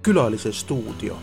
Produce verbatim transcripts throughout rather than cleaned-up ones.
Külalise stuudio.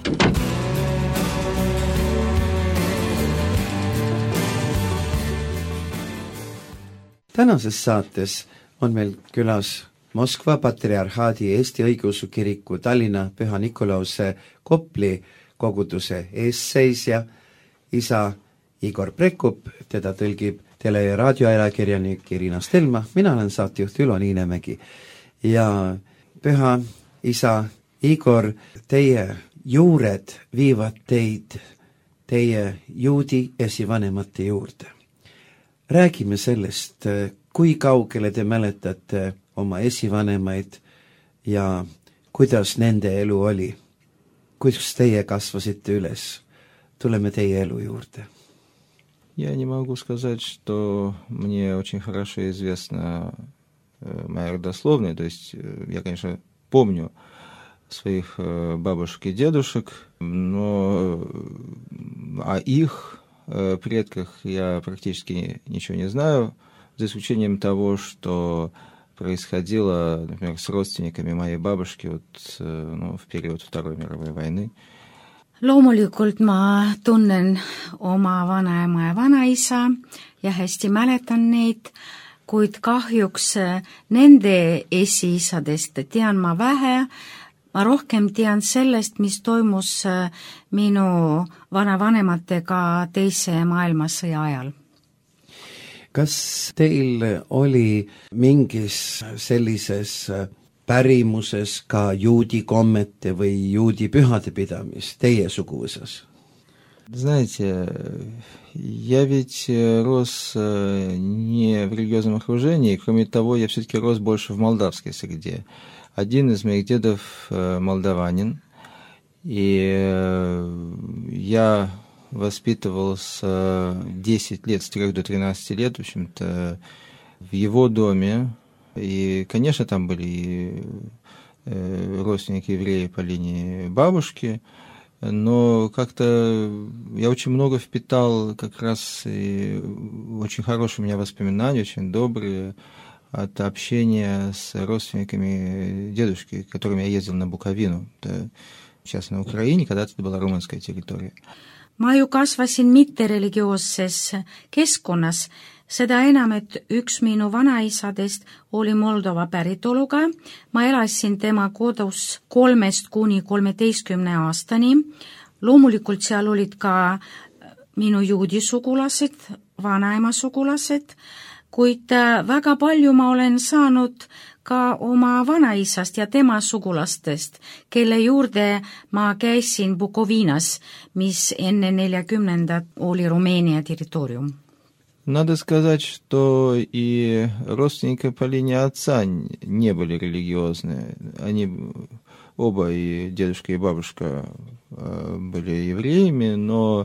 Tänases saates on meil külas Moskva patriarhaadi Eesti õigeusu kiriku Tallinna Püha Nikolause Kopli koguduse eesseisja isa Igor Prekup, teda tõlgib tele- ja raadioajakirjanik Irina Stelma, mina olen saatejuht Ülo Niinemägi. Ja püha isa Igor, teie juured viivad teid teie juudi esivanemate juurde. Räägime sellest, kui kaugele te mäletate oma esivanemaid ja kuidas nende elu oli. Kuidas teie kasvasite üles? Tuleme teie elu juurde. Я не могу сказать, что мне очень хорошо известна моя родословная. То есть я, конечно, помню своих бабушек и дедушек, но о их предках я практически ничего не знаю, за исключением того, что происходило, например, с родственниками моей бабушки вот, ну, в период Второй мировой войны. Loomulikult ma tunnen oma vanaema ja vanaisa ja hästi mäletan neid, kuid kahjuks nende esiisadest tean ma vähe. Ma rohkem tean sellest, mis toimus minu vanavanematega teise maailmasõja ajal. Kas teil oli mingis sellises pärimuses ka juudi kommete või juudi pühade pidamis teie suguvõsas? Знаете, я ведь рос не в религиозном окружении, кроме того, я все-таки рос больше в молдавской среде. Один из моих дедов молдаванин, и я воспитывался десять лет, с трёх до тринадцати лет, в общем-то, в его доме. И, конечно, там были и родственники евреи по линии бабушки, но как-то я очень много впитал как раз и очень хорошие у меня воспоминания, очень добрые, от общения с родственниками дедушки, которыми я ездил на Буковину, сейчас на Украине, когда-то это была румынская территория. Ma ju kasvasin mittereligioosses keskkonnas, seda enam, et üks minu vanaisadest oli Moldova päritoluga. Ma elasin tema kodus kolmest kuni kolmeteistkümne aastani. Loomulikult seal olid ka minu juudi sugulased, vanaema sugulased, kuid väga palju ma olen saanud ka oma vanaisast ja tema sugulastest, kelle juurde ma käisin Bukovinas, mis enne neljakümnendat oli Rumeenia territorium. Надо сказать, что и родственники по линии отца не были религиозные. Они оба, и дедушка, и бабушка, были евреями, но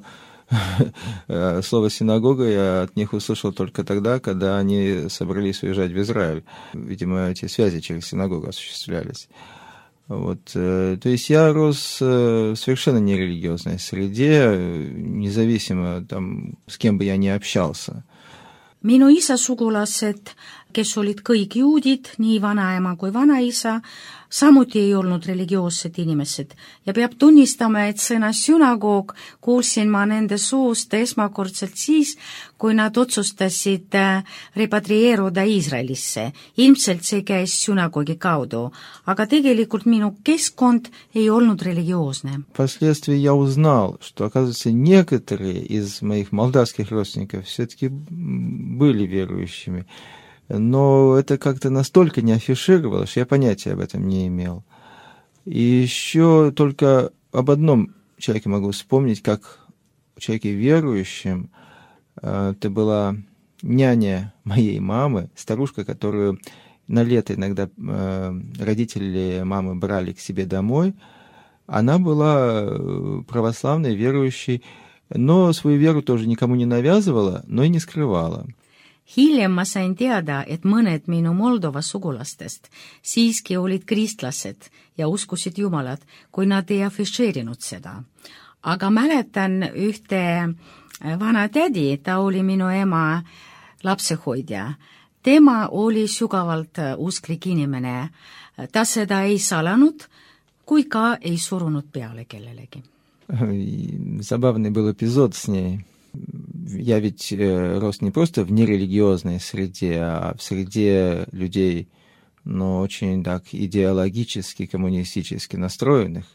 слово «синагога» я от них услышал только тогда, когда они собрались уезжать в Израиль. Видимо, эти связи через синагогу осуществлялись. Вот. То есть я рос в совершенно нерелигиозной среде, независимо там, с кем бы я ни общался. Minu isa sugulased, kes olid kõik juudid, nii vanaema kui vanaisa, samuti ei olnud religioossed inimesed. Ja peab tunnistama, et sõna sünagoog kuulsin ma nende suust esmakordselt siis, kui nad otsustasid repatrieeruda Iisraelisse. Ilmselt see käis sünagoogi kaudu, aga tegelikult minu keskkond ei olnud religioosne. Впоследствии я узнал, что, оказывается, некоторые из моих молдавских родственников все-таки были верующими. Но это как-то настолько не афишировалось, что я понятия об этом не имел. И еще только об одном человеке могу вспомнить, как человеке верующем. Это была няня моей мамы, старушка, которую на лето иногда родители мамы брали к себе домой. Она была православной, верующей, но свою веру тоже никому не навязывала, но и не скрывала. Hiljem ma sain teada, et mõned minu Moldova sugulastest siiski olid kristlased ja uskusid Jumalat, kui nad ei afišeerinud seda. Aga mäletan ühte vana tädi, ta oli minu ema lapsehoidja. Tema oli sügavalt usklik inimene. Ta seda ei salanud, kui ka ei surunud peale kellelegi. Забавный был эпизод с ней. Я ведь рос не просто в нерелигиозной среде, а в среде людей, но очень так идеологически, коммунистически настроенных.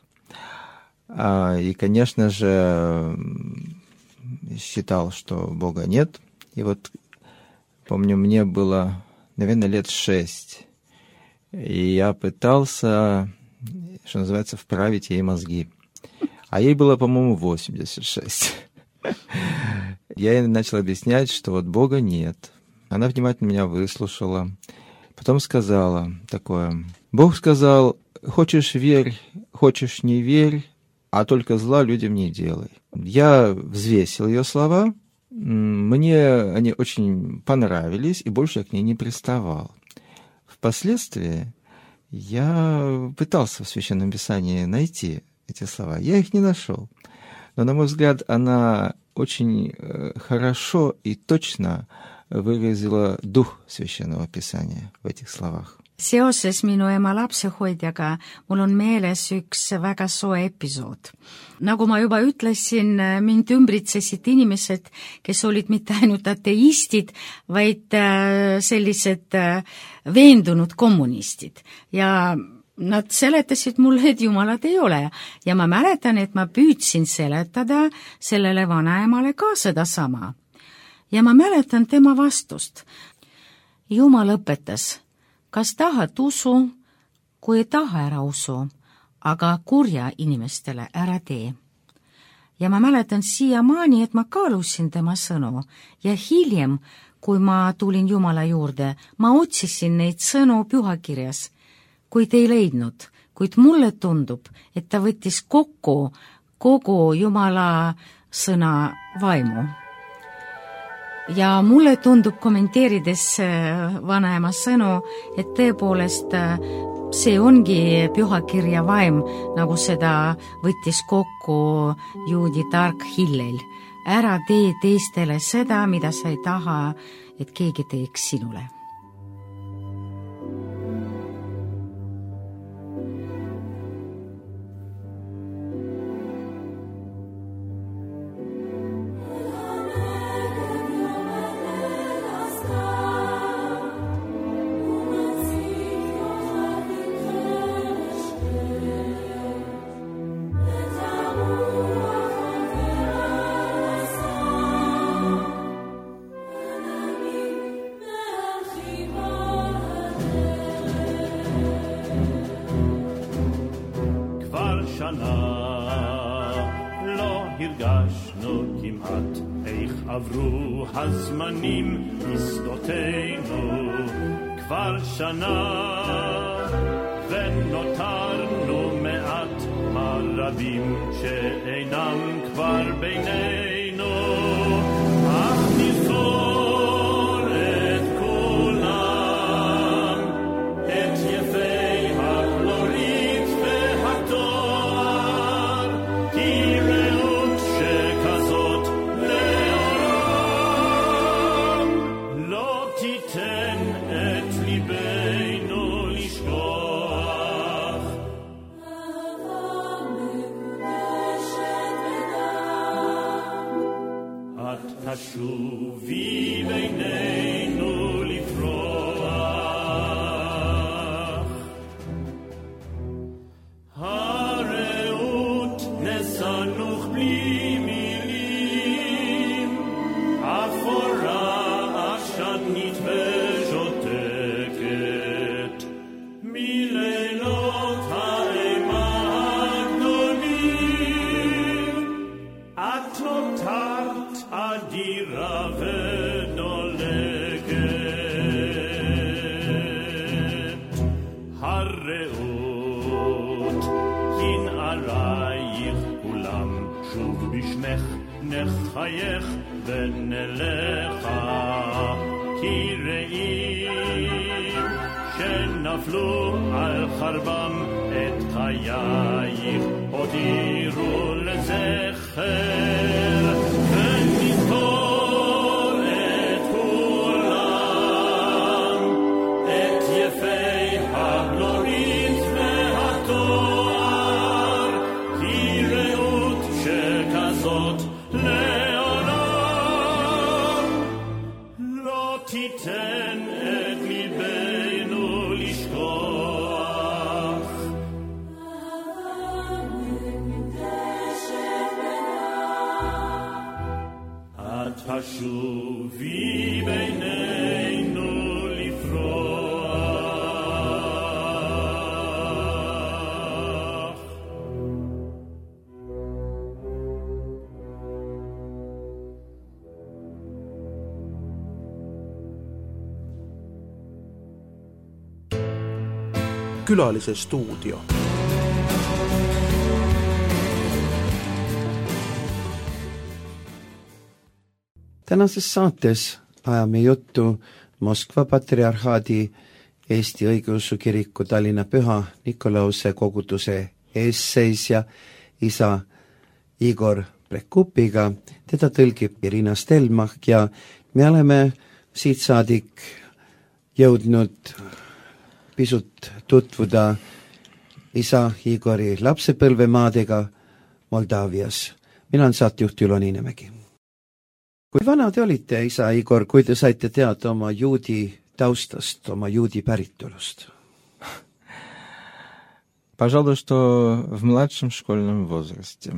И, конечно же, считал, что Бога нет. И вот, помню, мне было, наверное, лет шесть. И я пытался, что называется, вправить ей мозги. А ей было, по-моему, восемьдесят шесть. Я ей начал объяснять, что вот Бога нет. Она внимательно меня выслушала. Потом сказала такое: Бог сказал, хочешь верь, хочешь не верь, а только зла людям не делай. Я взвесил ее слова, мне они очень понравились, и больше я к ней не приставал. Впоследствии я пытался в Священном Писании найти эти слова. Я их не нашел. Но, на мой взгляд, она очень хорошо и точно выразила дух Священного Писания в этих словах. Seoses minu ema lapsehoidjaga mul on meeles üks väga soe episood. Nagu ma juba ütlesin, mind ümbritsesid inimesed, kes olid mitte ainult ateistid, vaid sellised veendunud kommunistid. Ja nad seletasid mulle, et Jumalat ei ole. Ja ma mäletan, et ma püüdsin seletada sellele vanaemale ka seda sama. Ja ma mäletan tema vastust. Jumal õpetas, kas tahad usu, kui ei taha ära usu, aga kurja inimestele ära tee. Ja ma mäletan siiamaani, et ma kaalusin tema sõnu ja hiljem, kui ma tulin Jumala juurde, ma otsisin neid sõnu pühakirjas, kuid ei leidnud, kuid mulle tundub, et ta võttis kokku kogu Jumala sõna vaimu. Ja mulle tundub kommenteerides vanaema sõnu, et tõepoolest see ongi pühakirja vaim, nagu seda võttis kokku juudi tark Hillel. Ära tee teistele seda, mida sa ei taha, et keegi teeks sinule. עברו הזמנים בשדותינו כבר שנה ונותרנו מעט מרבים שאינם כבר בינינו אך נזכור את כולם את יפי הגלורית והתואר כי ראות שכזאת שובי בינינו לפרוח הרעות נסנוך בלי מילים אפורה עשנית ושותקת מלילות האימה הגדולים את נותרת אדירה ודולקת הרעות כנערייך כולם שוב בשמך נחייך ונלכה כי ראים שנפלו על חרבם את חייך הותירו לזכר ונזכור את כולם את יפי הגלורית והתואר Jesu viveneinu lifroach. Külalise stuudio. tänases saates ajame juttu Moskva patriarhaadi Eesti Õigeusu Kiriku Tallinna Püha Nikolause koguduse eesseisja isa Igor Prekupiga, teda tõlgib Irina Stelmach ja me oleme siit saadik jõudnud pisut tutvuda isa Igori lapsepõlvemaadega Moldaavias. Mina olen saatejuht Ülo Niinemägi. Kui vana te olite, isa Igor, kui te saite teada oma juudi taustast, oma juudi päritolust? Пожалуй, что в младшем школьном возрасте.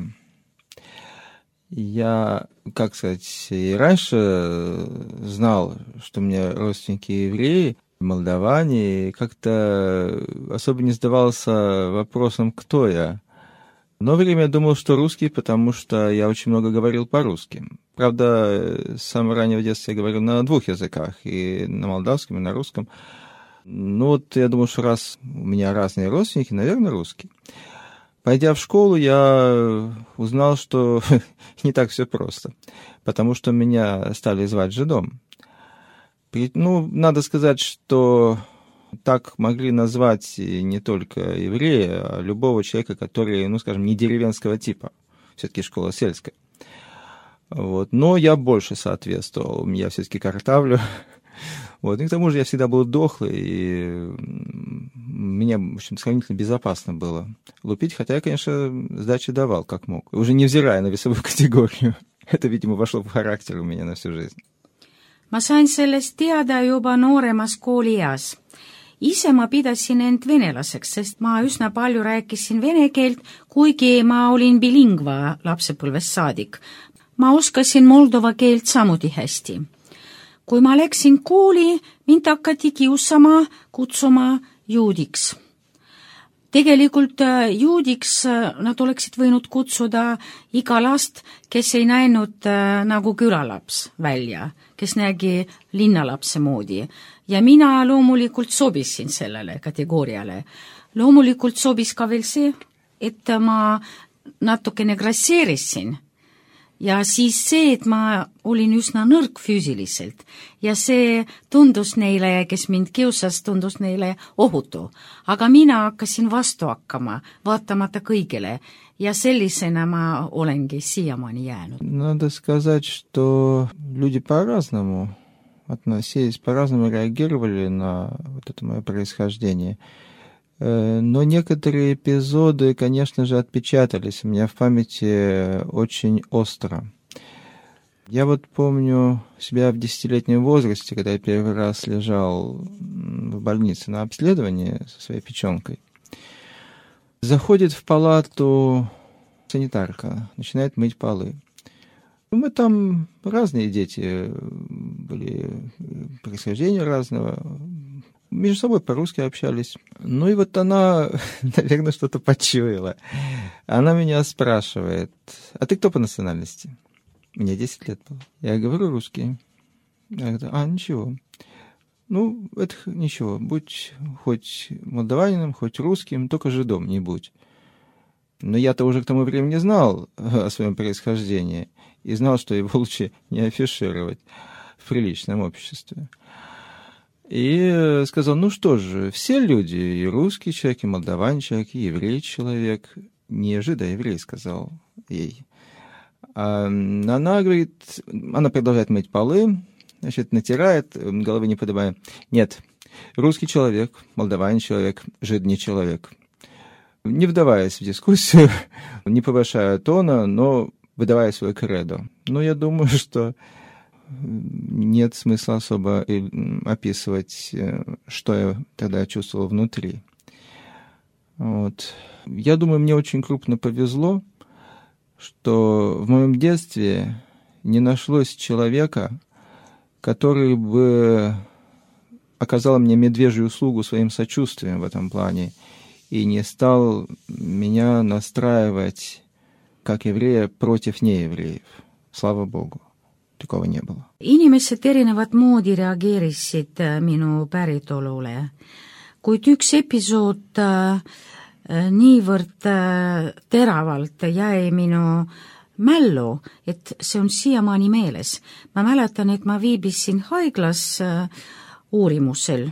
Я, как сказать, и раньше знал, что у меня родственники евреи, молдаване, и как-то особо не задавался вопросом, кто я. Но время я думал, что русский, потому что я очень много говорил по-русски. Правда, с самого раннего детства я говорил на двух языках, и на молдавском, и на русском. Ну вот я думал, что раз у меня разные родственники, наверное, русский. Пойдя в школу, я узнал, что не так все просто, потому что меня стали звать жидом. Ну, надо сказать, что так могли назвать не только еврея, а любого человека, который, ну, скажем, не деревенского типа. Все-таки школа сельская. Вот. Но я больше соответствовал. Я все-таки картавлю. Вот. И к тому же я всегда был дохлый, и мне, в общем, сравнительно безопасно было лупить, хотя я, конечно, сдачи давал, как мог. Уже невзирая на весовую категорию. Это, видимо, вошло в характер у меня на всю жизнь. Ma sain sellest teada juba nooremas koolieas. Ise ma pidasin end venelaseks, sest ma üsna palju rääkisin vene keelt, kuigi ma olin bilingva lapsepõlvest saadik. Ma oskasin moldova keelt samuti hästi. Kui ma läksin kooli, mind hakati kiusama, kutsuma juudiks. Tegelikult juudiks nad oleksid võinud kutsuda iga last, kes ei näinud nagu külalaps välja, kes nägi linnalapse moodi. Ja mina loomulikult sobisin sellele kategooriale. Loomulikult sobis ka veel see, et ma natukene grasseerisin. Ja siis see, et ma olin üsna nõrk füüsiliselt ja see tundus neile, kes mind kiusas, tundus neile ohutu. Aga mina hakkasin vastu hakkama, vaatamata kõigile, ja sellisena ma olengi siiamaani jäänud. Надо сказать, что люди по-разному относились, по-разному реагировали на вот это мое происхождение. Но некоторые эпизоды, конечно же, отпечатались у меня в памяти очень остро. Я вот помню себя в десятилетнем возрасте, когда я первый раз лежал в больнице на обследовании со своей печенкой. Заходит в палату санитарка, начинает мыть полы. Мы там разные дети были, происхождения разного, между собой по-русски общались. Ну и вот она, наверное, что-то почуяла. Она меня спрашивает: а ты кто по национальности? Мне десять лет было. Я говорю: русский. Я говорю: а, ничего. Ну, это ничего. Будь хоть молдаванином, хоть русским, только жидом не будь. Но я-то уже к тому времени знал о своем происхождении и знал, что его лучше не афишировать в приличном обществе. И сказал: ну что же, все люди, и русский человек, и молдаван человек, и еврей человек, не жид, а еврей, сказал ей. А она говорит, она продолжает мыть полы, значит, натирает, головы не поднимая. Нет, русский человек, молдаван человек, жид не человек. Не вдаваясь в дискуссию, не повышая тона, но выдавая свой кредо. Но я думаю, что нет смысла особо описывать, что я тогда чувствовал внутри. Вот. Я думаю, мне очень крупно повезло, что в моем детстве не нашлось человека, который бы оказал мне медвежью услугу своим сочувствием в этом плане и не стал меня настраивать, как еврея, против неевреев. Слава Богу, такого не было. Inimesed erinevat moodi reageerisid minu päritolule, kuid üks episood niivõrd teravalt jäi minu mällu, et see on siiamaani meeles. Ma mäletan, et ma viibisin haiglas uurimusel,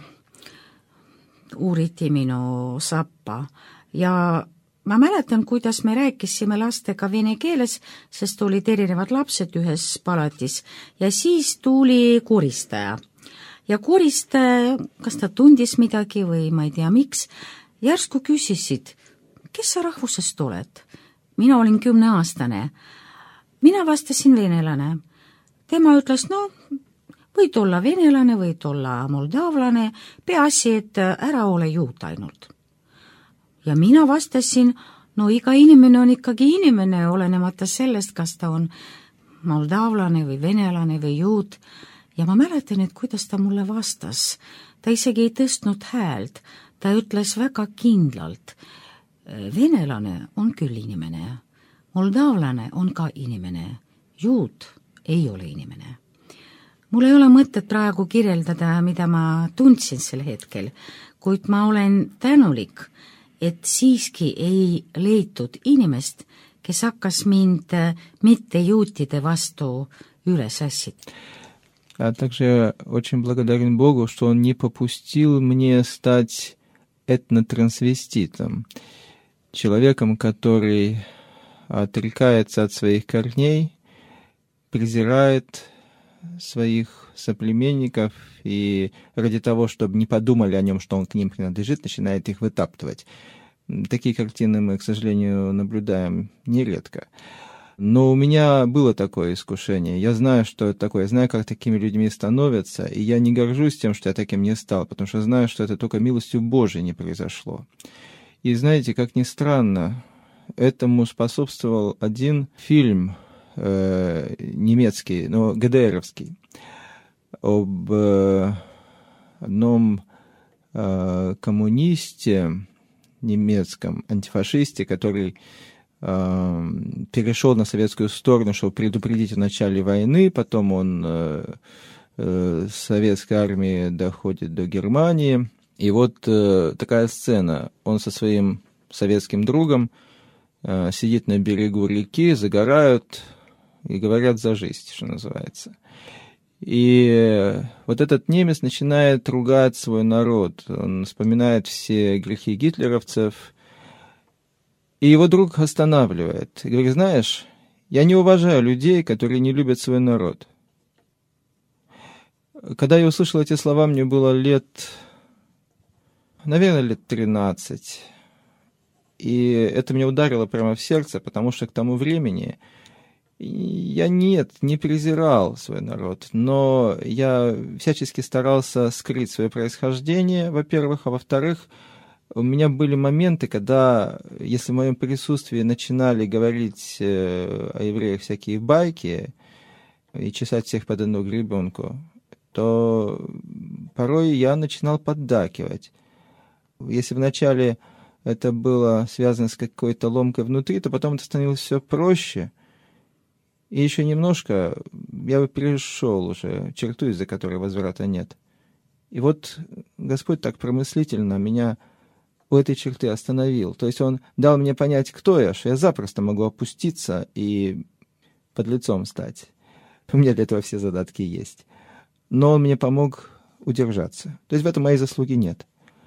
uuriti minu sappa ja ma mäletan, kuidas me rääkisime lastega vene keeles, sest olid erinevad lapsed ühes palatis ja siis tuli koristaja. Ja koristaja, kas ta tundis midagi või ma ei tea miks, järsku küsisid, kes sa rahvusest oled? Mina olin kümneaastane. Mina vastasin venelane. Tema ütles, no, võid olla venelane, võid olla moldavlane, peaasi, et ära ole juut ainult. Ja mina vastasin, no iga inimene on ikkagi inimene, olenemata sellest, kas ta on moldavlane või venelane või juut. Ja ma mäletan, et kuidas ta mulle vastas. Ta isegi ei tõstnud häält. Ta ütles väga kindlalt, venelane on küll inimene, moldavlane on ka inimene, juut ei ole inimene. Mul ei ole mõtet praegu kirjeldada, mida ma tundsin sel hetkel, kuid ma olen tänulik, et siiski ei leitud inimest, kes hakkas mind mitte juutide vastu üles ässid. А также очень благодарен Богу, что Он не попустил мне стать этнотрансвеститом, человеком, который отрекается от своих корней, презирает своих соплеменников и ради того, чтобы не подумали о нем, что он к ним принадлежит, начинает их вытаптывать. Такие картины мы, к сожалению, наблюдаем нередко. Но у меня было такое искушение. Я знаю, что это такое. Я знаю, как такими людьми становятся. И я не горжусь тем, что я таким не стал, потому что знаю, что это только милостью Божией не произошло. И знаете, как ни странно, этому способствовал один фильм э, немецкий, но ГДРовский, об э, одном э, коммунисте немецком, антифашисте, который перешел на советскую сторону, чтобы предупредить о начале войны, потом он э, э, с советской армии доходит до Германии, и вот э, такая сцена, он со своим советским другом э, сидит на берегу реки, загорают и говорят за жизнь, что называется. И вот этот немец начинает ругать свой народ, он вспоминает все грехи гитлеровцев. И его друг останавливает. И говорит, знаешь, я не уважаю людей, которые не любят свой народ. Когда я услышал эти слова, мне было лет, наверное, лет тринадцать. И это меня ударило прямо в сердце, потому что к тому времени я нет, не презирал свой народ, но я всячески старался скрыть свое происхождение, во-первых, а во-вторых, у меня были моменты, когда, если в моем присутствии начинали говорить э, о евреях всякие байки и чесать всех под одну гребенку, то порой я начинал поддакивать. Если вначале это было связано с какой-то ломкой внутри, то потом это становилось все проще. И еще немножко я бы перешел уже черту, из-за которой возврата нет. И вот Господь так промыслительно меня у этой черты остановил. То есть он дал мне понять, кто я, что я запросто могу опуститься и под лицом стать. У меня для этого все задатки есть. Но он мне помог удержаться. То есть в этом моей заслуги нет.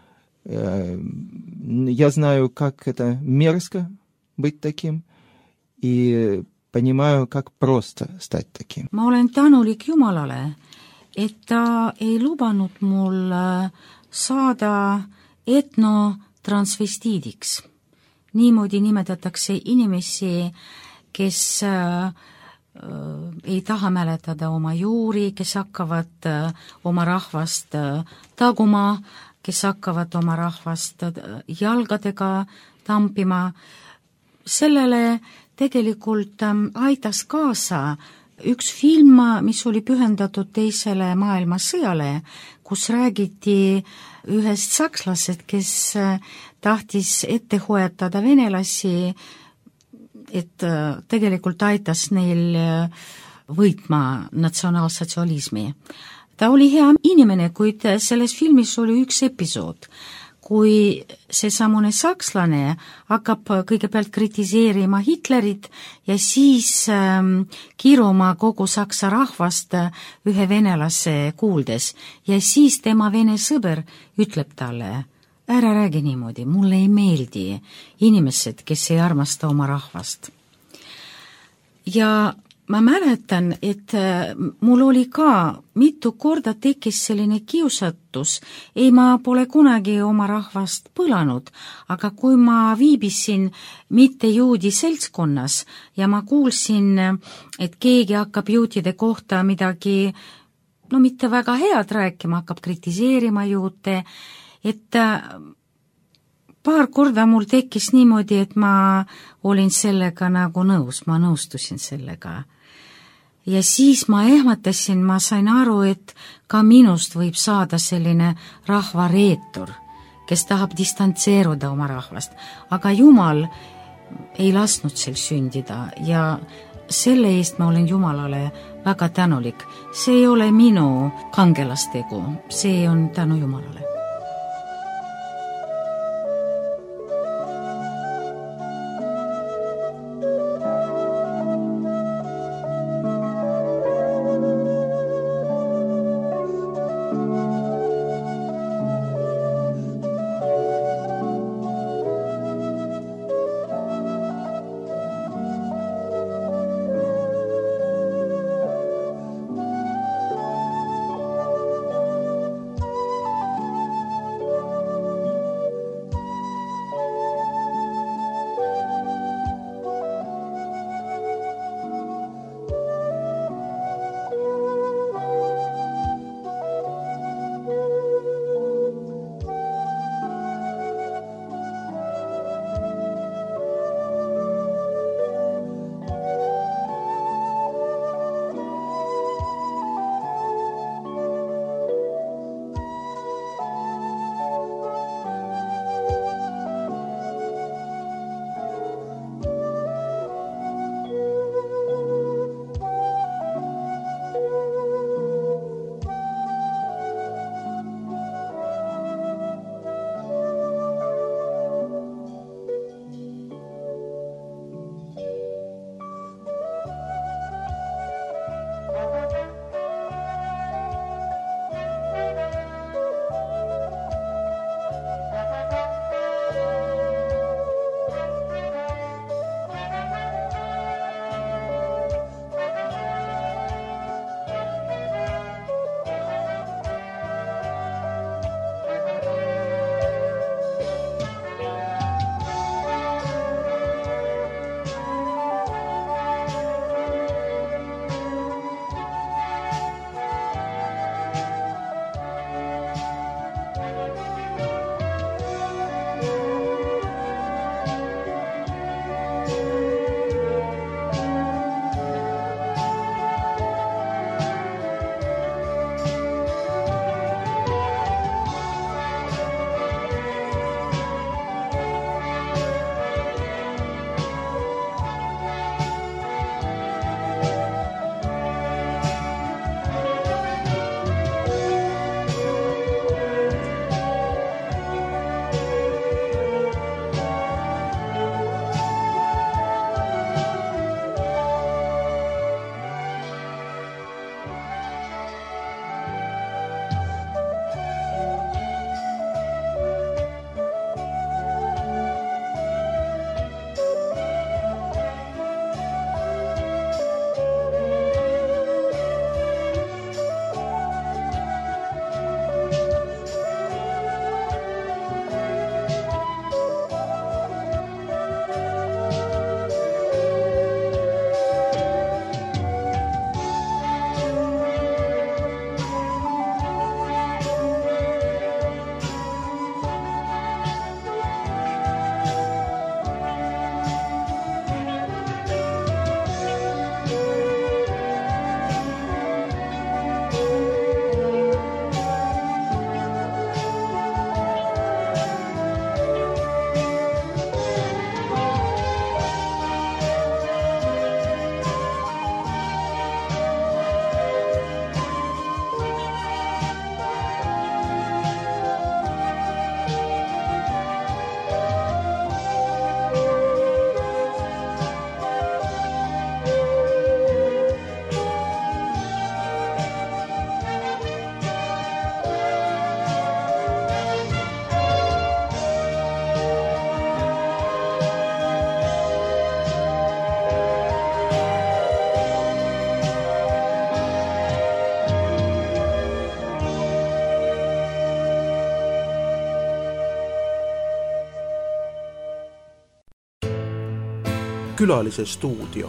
Я знаю, как это мерзко быть таким, и понимаю, как просто стать таким. Ma olen tänulik Jumalale, et ta ei lubanud mul saada etnotransvestiidiks. Niimoodi nimetatakse inimesi, kes äh, ei taha mäletada oma juuri, kes hakkavad äh, oma rahvast äh, taguma, kes hakkavad oma rahvast äh, jalgadega tampima. Sellele tegelikult äh, aitas kaasa üks film, mis oli pühendatud teisele maailmasõjale, kus räägiti ühest sakslased, kes tahtis ette hoiatada venelasi, et tegelikult aitas neil võitma natsionaalsotsialismi. Ta oli hea inimene, kuid selles filmis oli üks episood, kui seesamune sakslane hakkab kõigepealt kritiseerima Hitlerit ja siis ähm, kiruma kogu saksa rahvast ühe venelase kuuldes ja siis tema vene sõber ütleb talle, ära räägi niimoodi, mulle ei meeldi inimesed, kes ei armasta oma rahvast. Ja ma mäletan, et mul oli ka mitu korda tekkis selline kiusatus, ei ma pole kunagi oma rahvast põlanud, aga kui ma viibisin mitte juudi seltskonnas ja ma kuulsin, et keegi hakkab juutide kohta midagi, no mitte väga head rääkima, hakkab kritiseerima juute, et paar korda mul tekkis niimoodi, et ma olin sellega nagu nõus, ma nõustusin sellega. Ja siis ma ehmatasin, ma sain aru, et ka minust võib saada selline rahvareetur, kes tahab distantseeruda oma rahvast, aga Jumal ei lasknud sel sündida ja selle eest ma olen Jumalale väga tänulik. See ei ole minu kangelastegu, see on tänu Jumalale. Külalise stuudio.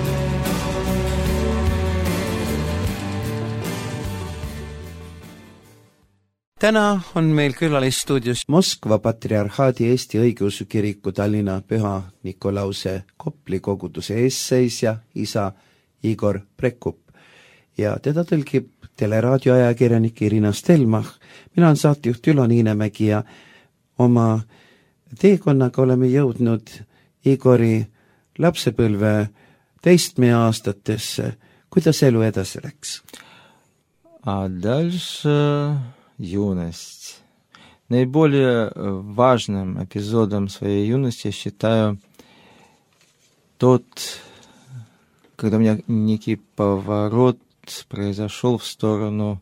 täna on meil külalisstuudios Moskva Patriarhaadi Eesti Õigeusu Kiriku Tallinna Püha Nikolause Kopli koguduse eesseisja isa Igor Prekup ja teda tõlgib teleraadioajakirjanik Irina Stelmach. Mina olen saatejuht Ülo Niinemägi ja oma teekonnaga oleme jõudnud Igori lapsepõlve teistme aastatesse. Kuidas elu edasi läks? А дальше юность. Наиболее важным эпизодом своей юности я считаю тот, когда у меня некий поворот произошел в сторону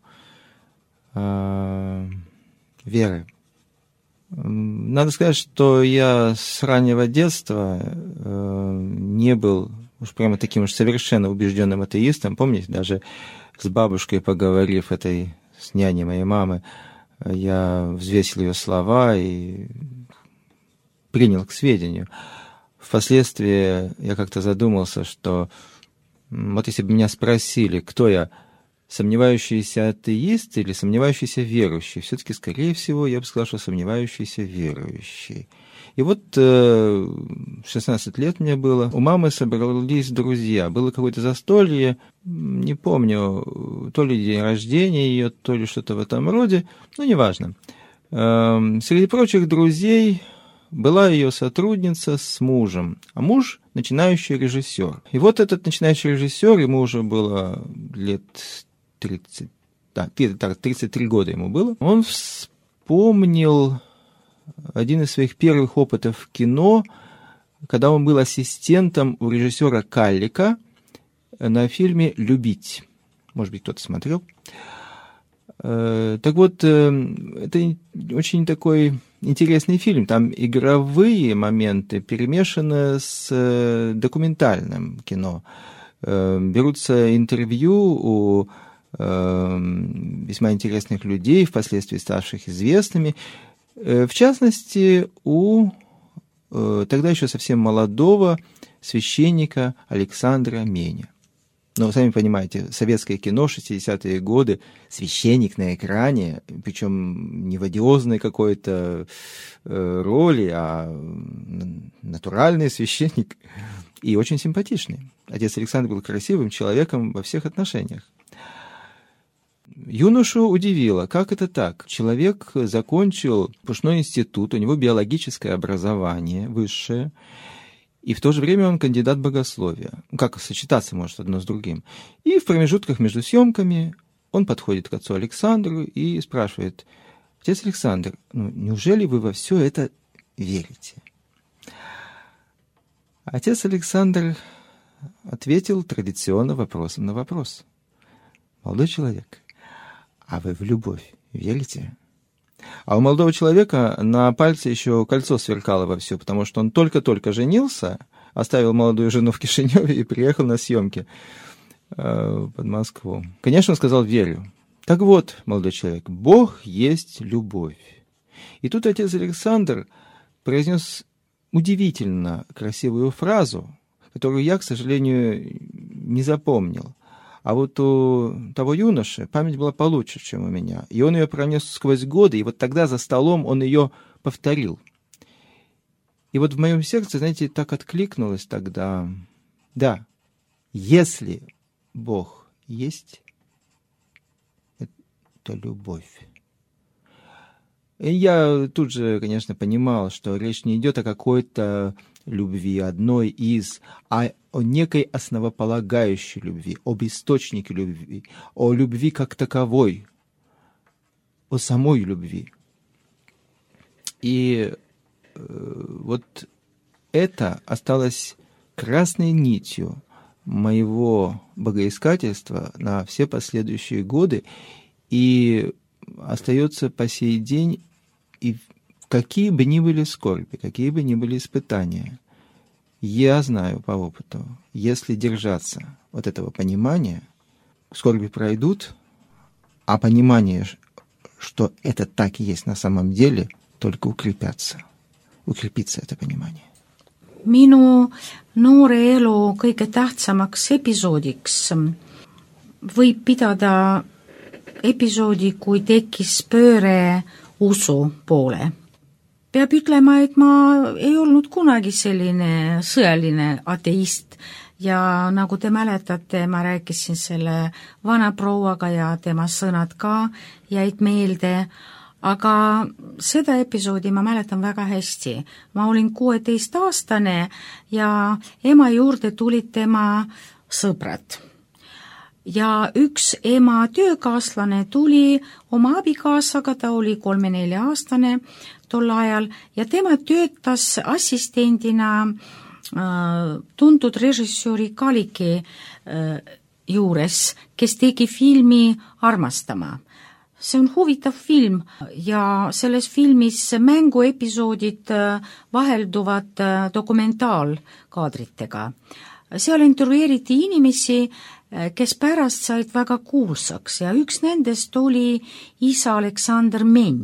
э, веры. Надо сказать, что я с раннего детства э, не был уж прямо таким уж совершенно убежденным атеистом. Помните, даже с бабушкой поговорив этой, с няней моей мамы, я взвесил ее слова и принял к сведению. Впоследствии я как-то задумался, что вот если бы меня спросили, кто я, сомневающийся атеист или сомневающийся верующий, все-таки, скорее всего, я бы сказал, что сомневающийся верующий. И вот э, шестнадцать лет мне было, у мамы собрались друзья, было какое-то застолье, не помню, то ли день рождения ее, то ли что-то в этом роде, ну, неважно. Э, среди прочих друзей была ее сотрудница с мужем, а муж – начинающий режиссер. И вот этот начинающий режиссер, ему уже было лет тридцать, да, тридцать три года ему было, он вспомнил один из своих первых опытов в кино, когда он был ассистентом у режиссера Каллика на фильме «Любить». Может быть, кто-то смотрел. Так вот, это очень такой интересный фильм. Там игровые моменты перемешаны с документальным кино. Берутся интервью у весьма интересных людей, впоследствии ставших известными. В частности, у тогда еще совсем молодого священника Александра Меня. Но вы сами понимаете, советское кино, шестидесятые годы, священник на экране, причем не в одиозной какой-то роли, а натуральный священник и очень симпатичный. Отец Александр был красивым человеком во всех отношениях. Юношу удивило, как это так? Человек закончил пушной институт, у него биологическое образование высшее, и в то же время он кандидат богословия. Как сочетаться может одно с другим? И в промежутках между съемками он подходит к отцу Александру и спрашивает: «Отец Александр, ну, неужели вы во все это верите?» Отец Александр ответил традиционно вопросом на вопрос. «Молодой человек, а вы в любовь верите?» А у молодого человека на пальце еще кольцо сверкало вовсю, потому что он только-только женился, оставил молодую жену в Кишиневе и приехал на съемки э, под Москву. Конечно, он сказал: «Верю». Так вот, молодой человек, Бог есть любовь. И тут отец Александр произнес удивительно красивую фразу, которую я, к сожалению, не запомнил. А вот у того юноши память была получше, чем у меня. И он ее пронес сквозь годы, и вот тогда за столом он ее повторил. И вот в моем сердце, знаете, так откликнулось тогда: да, если Бог есть, это любовь. И я тут же, конечно, понимал, что речь не идет о какой-то любви, одной из, а о некой основополагающей любви, об источнике любви, о любви как таковой, о самой любви. И э, вот это осталось красной нитью моего богоискательства на все последующие годы и остается по сей день, и какие бы ни были скорби, какие бы ни были испытания, я знаю по опыту, если держаться вот этого понимания, скорби пройдут, а понимание, что это так и есть на самом деле, только укрепятся. Укрепится это понимание. Minu noore elu kõige tähtsamaks episoodiks võib pidada episoodi, kui tekkis pööre usu poole. Peab ütlema, et ma ei olnud kunagi selline sõjaline ateist ja nagu te mäletate, ma rääkisin selle vana prouaga ja tema sõnad ka jäid meelde, aga seda episoodi ma mäletan väga hästi. Ma olin kuueteistaastane ja ema juurde tulid tema sõbrad. Ja üks ema töökaaslane tuli oma abikaasaga, ta oli kolme-nelja aastane tol ajal ja tema töötas assistendina äh, tuntud režissööri Kaliki äh, juures, kes tegi filmi Armastama. See on huvitav film ja selles filmis mänguepisoodid äh, vahelduvad äh, dokumentaalkaadritega. Seal intervjueeriti inimesi, kes pärast said väga kuulsaks ja üks nendest oli isa Aleksander Menn.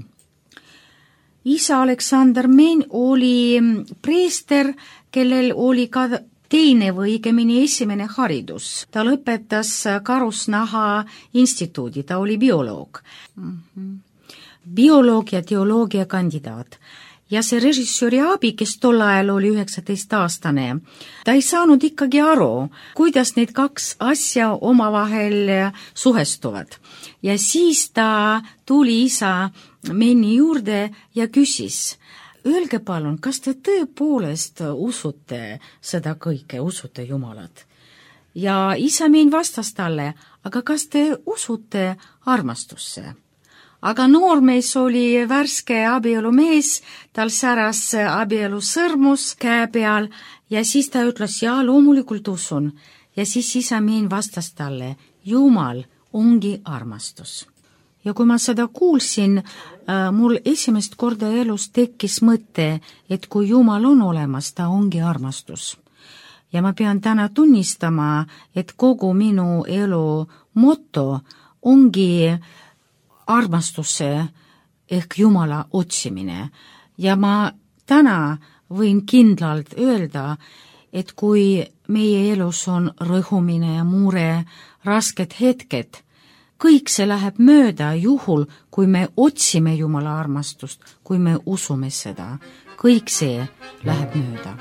Isa Aleksander Menn oli preester, kellel oli ka teine või õigemini esimene haridus. Ta lõpetas Karusnaha instituudi, ta oli bioloog. Mm-hmm. Bioloog ja teoloogia kandidaat. Ja see režissööri abi, kes tol ajal oli üheksateist-aastane, ta ei saanud ikkagi aru, kuidas need kaks asja omavahel suhestuvad. Ja siis ta tuli isa Menni juurde ja küsis, öelge palun, kas te tõepoolest usute seda kõike, usute Jumalat? Ja isa Menn vastas talle, aga kas te usute armastusse? Aga noormees oli värske abielumees, tal säras abielu sõrmus käe peal ja siis ta ütles, jaa, loomulikult usun. Ja siis isa Menn vastas talle, Jumal ongi armastus. Ja kui ma seda kuulsin, mul esimest korda elus tekkis mõte, et kui Jumal on olemas, ta ongi armastus. Ja ma pean täna tunnistama, et kogu minu elu moto ongi armastuse ehk Jumala otsimine ja ma täna võin kindlalt öelda, et kui meie elus on rõhumine ja mure, rasked hetked, kõik see läheb mööda juhul, kui me otsime Jumala armastust, kui me usume seda, kõik see läheb mööda.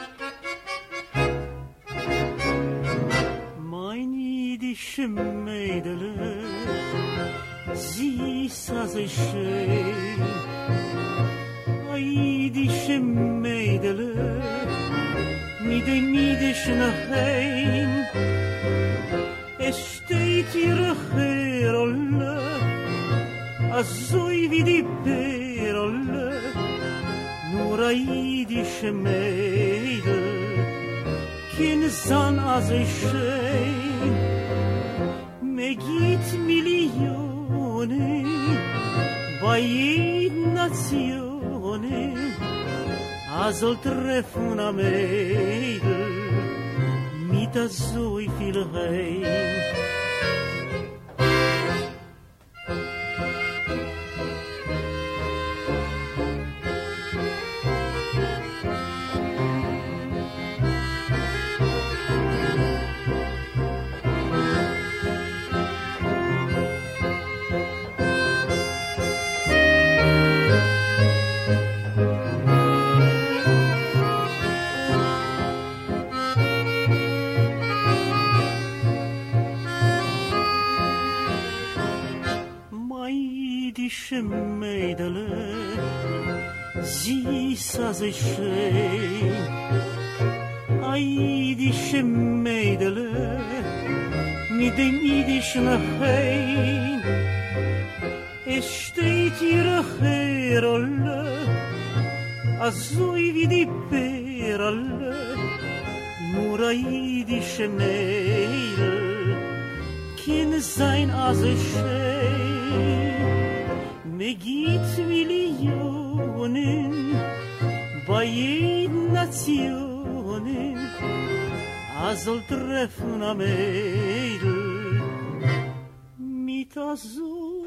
Meine Mädele süß als ein Schön, eidische Mädele, mit dem jüdischen Heim. Es steht ihre Herolle, so wie die Perle, nur eidische Mädel, kein San als ein Schön, mir geht Millionen, bei jeden Nationen, a soll treffen a Mädel, mit a so viel Heim. Mädele, süß als ein Schön, eidische Mädele, mit dem jüdischen Heim. Es steht ihre Herolle, so wie die Perle, nur eidische Mädel, kann sein als ein Schön. Mir gibt Millionen bei jeden Nationen, a soll treffen a Mädel mit a so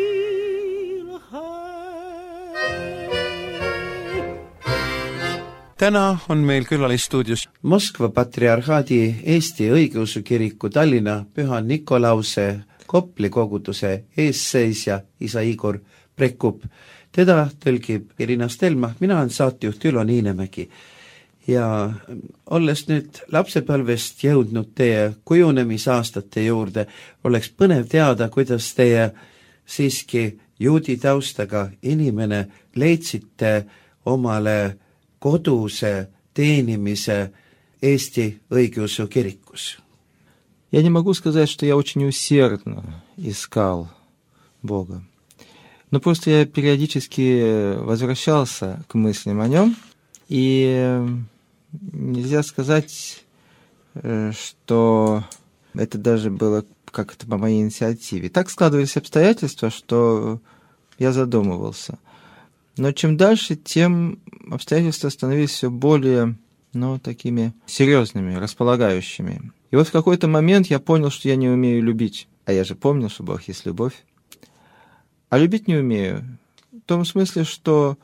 viel Heim. täna on meil külalisstuudios Moskva patriarhaadi Eesti Õigeusu Kiriku Tallinna Püha Nikolause Kopli koguduse eesseisja isa Igor Prekup. Teda tõlgib Irina Stelma, mina olen saatejuht Ülo Niinemägi. Ja olles nüüd lapsepõlvest jõudnud teie kujunemisaastate juurde, oleks põnev teada, kuidas teie siiski juudi taustaga inimene leidsite omale koduse teenimise Eesti Õigeusu Kirikus. Я не могу сказать, что я очень усердно искал Бога. Но просто я периодически возвращался к мыслям о нем, и нельзя сказать, что это даже было как-то по моей инициативе. Так складывались обстоятельства, что я задумывался. Но чем дальше, тем обстоятельства становились все более, ну, такими серьезными, располагающими. И вот в какой-то момент я понял, что я не умею любить. А я же помнил, что Бог есть любовь. А любить не умею. В том смысле, что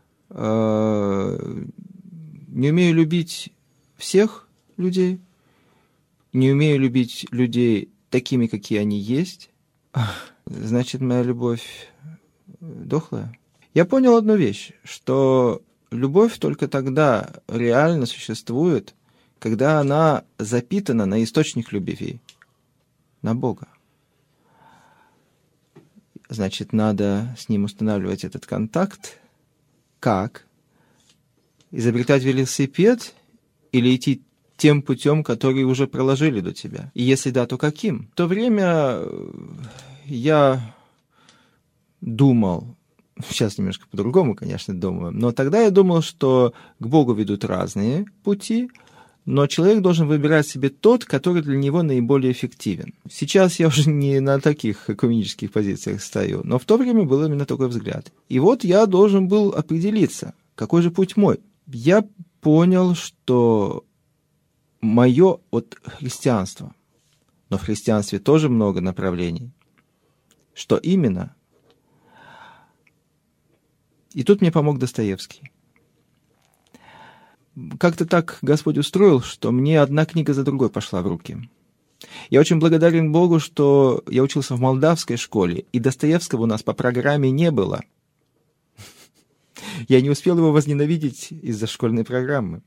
э, не умею любить всех людей, не умею любить людей такими, какие они есть. Значит, моя любовь дохлая. Я понял одну вещь, что любовь только тогда реально существует, когда она запитана на источник любви, на Бога. Значит, надо с ним устанавливать этот контакт. Как? Изобретать велосипед или идти тем путем, который уже проложили до тебя? И если да, то каким? В то время я думал, сейчас немножко по-другому, конечно, думаю, но тогда я думал, что к Богу ведут разные пути, но человек должен выбирать себе тот, который для него наиболее эффективен. Сейчас я уже не на таких экуменических позициях стою, но в то время был именно такой взгляд. И вот я должен был определиться, какой же путь мой. Я понял, что мое от христианства, но в христианстве тоже много направлений. Что именно? И тут мне помог Достоевский. Как-то так Господь устроил, что мне одна книга за другой пошла в руки. Я очень благодарен Богу, что я учился в молдавской школе, и Достоевского у нас по программе не было. Я не успел его возненавидеть из-за школьной программы.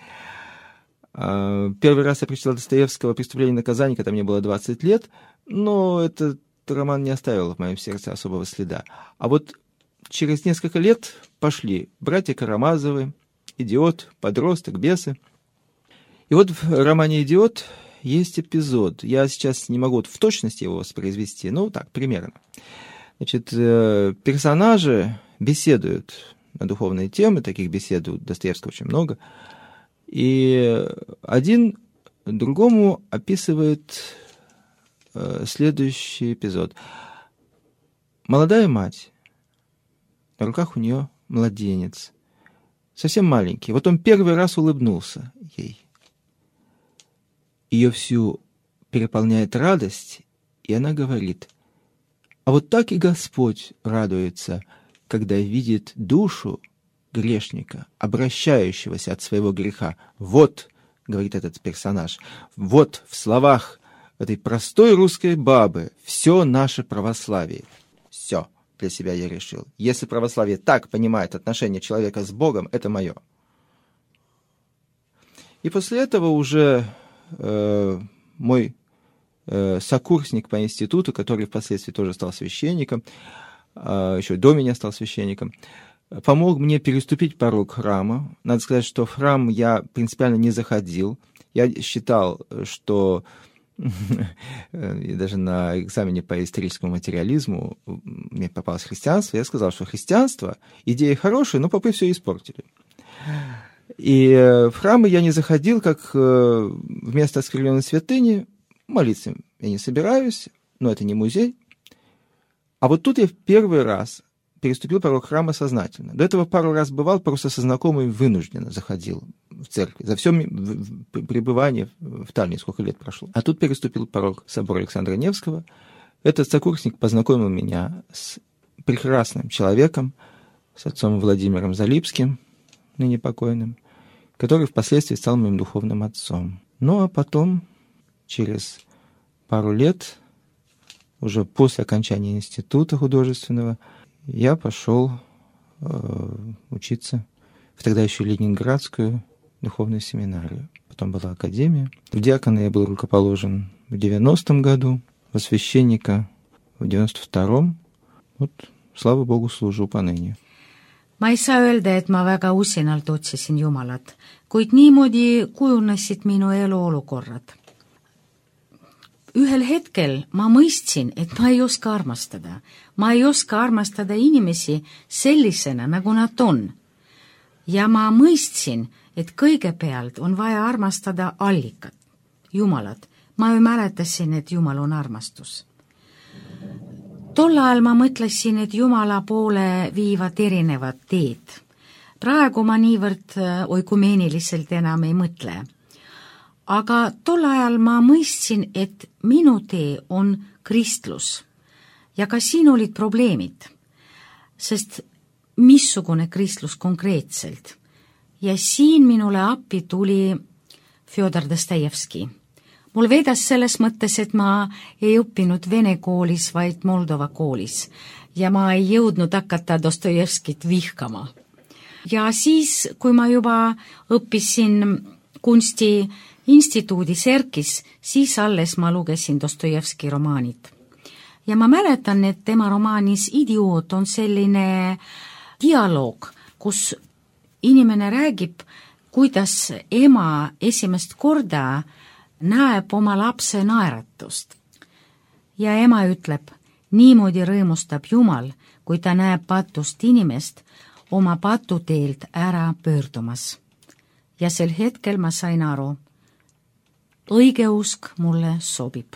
Первый раз я прочитал Достоевского «Преступление и наказание», когда мне было двадцать лет, но этот роман не оставил в моем сердце особого следа. А вот через несколько лет пошли «Братья Карамазовы», «Идиот», «Подросток», «Бесы». И вот в романе «Идиот» есть эпизод. Я сейчас не могу в точности его воспроизвести, но так, примерно. Значит, персонажи беседуют на духовные темы, таких бесед у Достоевского очень много, и один другому описывает следующий эпизод. Молодая мать, на руках у нее младенец, совсем маленький. Вот он первый раз улыбнулся ей. Ее всю переполняет радость, и она говорит: а вот так и Господь радуется, когда видит душу грешника, обращающегося от своего греха. Вот, говорит этот персонаж, вот в словах этой простой русской бабы все наше православие. Все. Для себя я решил. Если православие так понимает отношение человека с Богом, это мое. И после этого уже э, мой э, сокурсник по институту, который впоследствии тоже стал священником, э, еще до меня стал священником, помог мне переступить порог храма. Надо сказать, что в храм я принципиально не заходил. Я считал, что и даже на экзамене по историческому материализму мне попалось христианство, я сказал, что христианство, идеи хорошие, но попы все испортили. И в храмы я не заходил, как вместо оскверненной святыни, молиться я не собираюсь, но это не музей. А вот тут я в первый раз переступил порог храма сознательно. До этого пару раз бывал, просто со знакомыми вынужденно заходил в церковь. За все пребывание в Таллине, сколько лет прошло. А тут переступил порог собора Александра Невского. Этот сокурсник познакомил меня с прекрасным человеком, с отцом Владимиром Залипским, ныне покойным. который впоследствии стал моим духовным отцом. Ну а потом, через пару лет, уже после окончания института художественного, я пошел э, учиться в тогда еще Ленинградскую духовную семинарию. Потом была академия. В диакона я был рукоположен в девяностом году, во священника в девяносто втором. Вот, слава Богу, служу поныне. Ma ei saa öelda, et ma väga usinalt otsisin Jumalat, kuid niimoodi kujunesid minu elu olukorrad. Ühel hetkel ma mõistsin, et ma ei oska armastada. Ma ei oska armastada inimesi sellisena, nagu nad on. Ja ma mõistsin, et kõigepealt on vaja armastada allikat, Jumalat. Ma ju mäletasin, et Jumal on armastus. Tol ajal ma mõtlesin, et Jumala poole viivad erinevad teed. Praegu ma niivõrd oikumeeniliselt enam ei mõtle. Aga tol ajal ma mõistsin, et minu tee on kristlus. Ja ka siin olid probleemid, sest missugune kristlus konkreetselt. Ja siin minule appi tuli Fjodor Dostojevski. Mul vedas selles mõttes, et ma ei õppinud vene koolis, vaid Moldova koolis. Ja ma ei jõudnud hakata Dostojevskit vihkama. Ja siis, kui ma juba õppisin kunstiinstituudis Erkis, siis alles ma lugesin Dostojevski romaanid. Ja ma mäletan, et tema romaanis Idioot on selline dialoog, kus inimene räägib, kuidas ema esimest korda näeb oma lapse naeratust. Ja ema ütleb, niimoodi rõõmustab Jumal, kui ta näeb patust inimest oma patuteelt ära pöördumas. Ja sel hetkel ma sain aru, õige usk mulle sobib.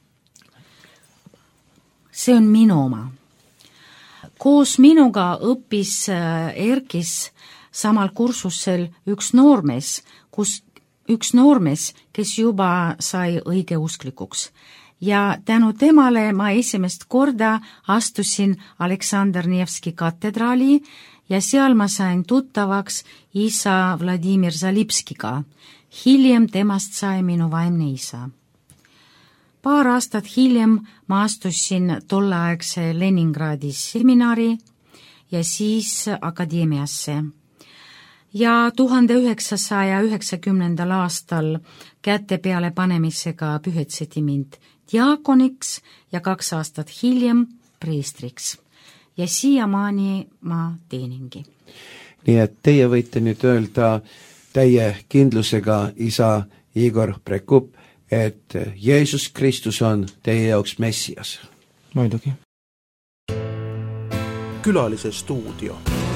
See on minu oma. Koos minuga õppis Erkis samal kursusel üks noormees, kus üks noormees, kes juba sai õigeusklikuks. Ja tänu temale ma esimest korda astusin Aleksandr Nevski katedraali ja seal ma sain tuttavaks isa Vladimir Zalipskiga. Hiljem temast sai minu vaimne isa. Paar aastat hiljem ma astusin tolleaegse Leningradi seminari ja siis akadeemiasse. Ja tuhande üheksasaja üheksakümnendal aastal kätte peale panemisega pühetseti mind diakoniks ja kaks aastat hiljem preestriks. Ja siiamaani ma teeningi. Nii et teie võite nüüd öelda täie kindlusega isa Igor Prekup, et Jeesus Kristus on teie jaoks Messias. Muidugi. Külalise stuudio.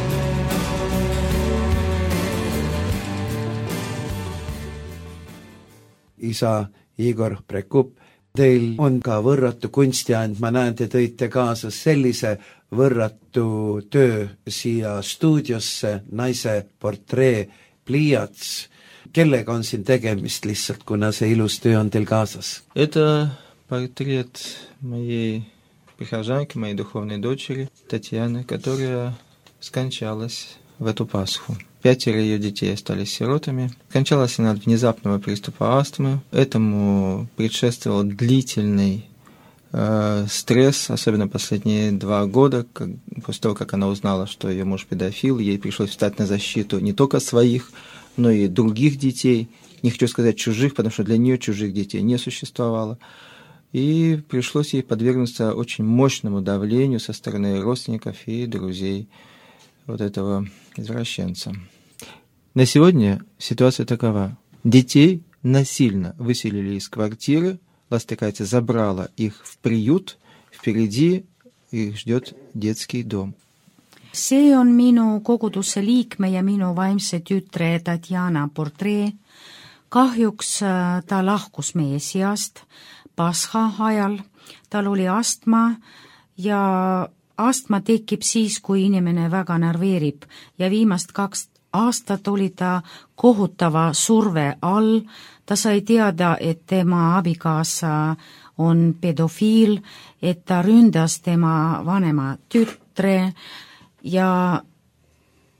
Isa Igor Prekup, teil on ka võrratu kunstiand, ma näen, te tõite kaasa sellise võrratu töö siia stuudiosse, naise portree, pliiats. Kellega on siin tegemist lihtsalt, kuna see ilus töö on teil kaasas? Это портрет моей прихожанки, моей духовной дочери Татьяны, которая скончалась в эту Пасху. Пятеро ее детей остались сиротами. Скончалась она от внезапного приступа астмы. Этому предшествовал длительный э, стресс, особенно последние два года. Как, после того, как она узнала, что ее муж педофил, ей пришлось встать на защиту не только своих, но и других детей. Не хочу сказать чужих, потому что для нее чужих детей не существовало. И пришлось ей подвергнуться очень мощному давлению со стороны родственников и друзей вот этого извращенца. На сегодня ситуация такова. Детей насильно выселили из квартиры, Ластыкайте забрала их в приют, впереди их ждет детский дом. See on minu koguduse liikme ja minu vaimse tütre Tatjana portree. Kahjuks ta lahkus meie seast Pasha ajal. Tal oli astma ja astma tekib siis, kui inimene väga närveerib ja viimast kaks aastat oli ta kohutava surve all. Ta sai teada, et tema abikaasa on pedofiil, et ta ründas tema vanema tütre ja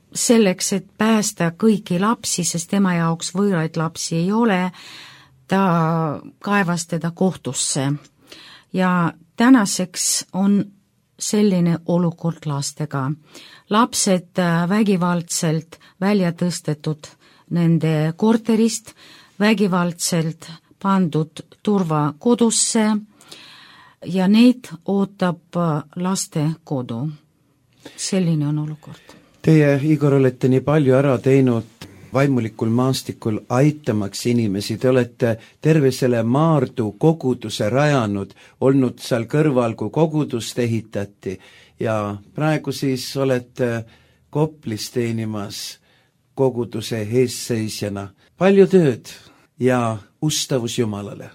selleks, et päästa kõiki lapsi, sest tema jaoks võõraid lapsi ei ole, ta kaevas teda kohtusse. Ja tänaseks on selline olukord lastega. Lapsed vägivaldselt välja tõstetud nende korterist, vägivaldselt pandud turvakodusse ja neid ootab laste kodu. Selline on olukord. Teie, Igor, olete nii palju ära teinud vaimulikul maastikul aitamaks inimesi. Te olete terve selle Maardu koguduse rajanud, olnud seal kõrval, kui kogudust ehitati ja praegu siis olete Koplis teenimas koguduse eesseisjana. Palju tööd ja ustavus Jumalale.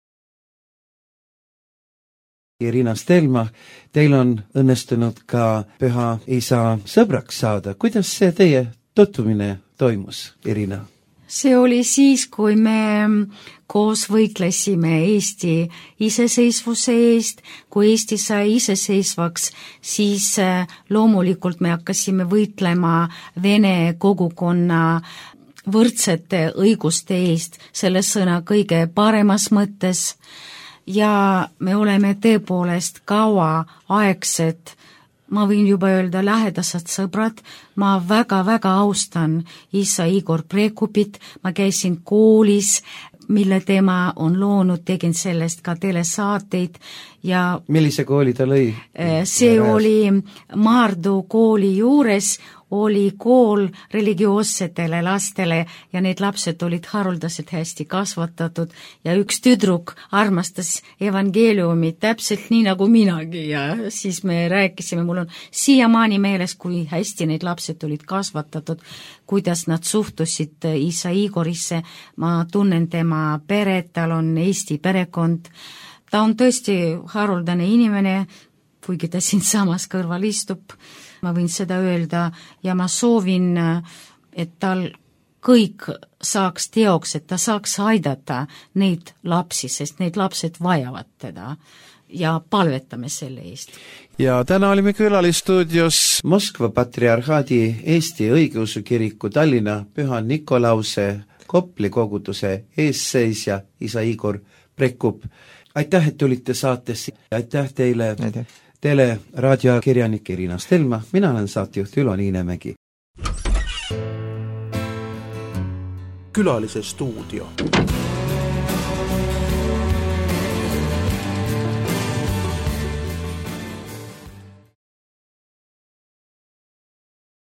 Irina Stelma, teil on õnnestunud ka Püha Isa sõbraks saada. Kuidas see teie tutvumine toimus, Irina? See oli siis, kui me koos võitlesime Eesti iseseisvuse eest. Kui Eesti sai iseseisvaks, siis loomulikult me hakkasime võitlema Vene kogukonna võrdsete õiguste eest, selle sõna kõige paremas mõttes. Ja me oleme tõepoolest kaua aegsed, ma võin juba öelda lähedased sõbrad, ma väga-väga austan isa Igor Prekupit, ma käisin koolis, mille tema on loonud, tegin sellest ka telesaateid ja millise kooli ta lõi? See oli Maardu kooli juures, oli kool religioossetele lastele ja need lapsed olid haruldaselt hästi kasvatatud ja üks tüdruk armastas evangeeliumi täpselt nii nagu minagi ja siis me rääkisime, mul on siiamaani meeles, kui hästi need lapsed olid kasvatatud, kuidas nad suhtusid isa Igorisse, ma tunnen tema peret, tal on Eesti perekond, ta on tõesti haruldane inimene, kuigi ta siin samas kõrval istub, ma võin seda öelda ja ma soovin, et tal kõik saaks teoks, et ta saaks aidata neid lapsi, sest need lapsed vajavad teda ja palvetame selle eest. Ja täna olime külalistuudios Moskva patriarhaadi Eesti õigeusu kiriku Tallinna Püha Nikolause Kopli koguduse eesseisja isa Igor Prekup. Aitäh, et tulite saatesse. Aitäh teile. Aitäh. Teile raadioakirjanik Irina Stelma, mina olen saatejuht Ülo Niinemägi. Külalise stuudio.